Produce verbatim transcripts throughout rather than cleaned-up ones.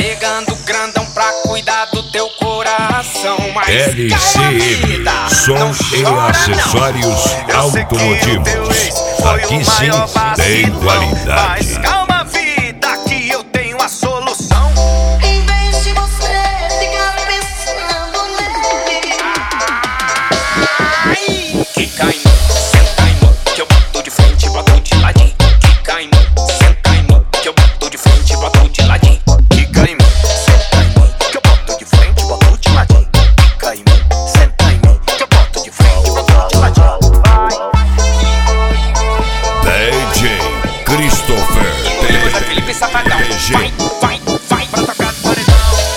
chegando grandão pra cuidar do teu coração. Mas L C M, som e acessórios automotivos. Aqui sim tem qualidade. Mas calma, vida, que eu tenho a solução. Em vez de você ficar pensando nele, Ai, que cai, senta em mão, que eu boto de frente, boto de ladinho. Que cai, senta em mão, que eu boto de frente, boto de ladinho. Que cai, senta em mão, que eu boto de frente, boto de ladinho. Que cai, senta em mão, que eu boto de frente, boto de ladinho. D J Christopher Depois Felipe Safadão. D J. Vai, vai, vai pra tocar do paredão.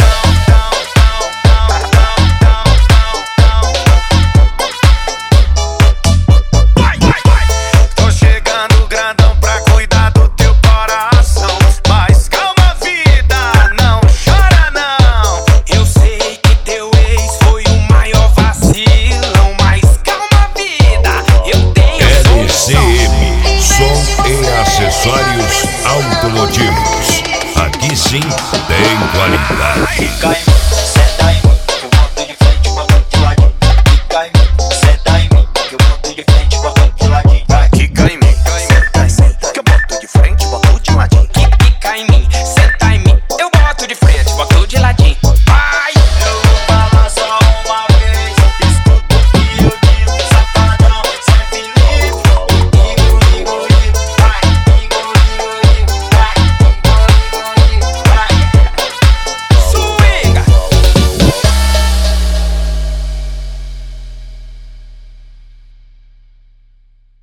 Vai, vai, vai. Tô chegando grandão pra cuidar do teu coração. Mas calma, vida, não chora não. Eu sei que teu ex foi o maior vacilão. Mas calma, vida, eu tenho L C solução. M, som e acessórios automotivos. Aqui sim tem qualidade. Que cai,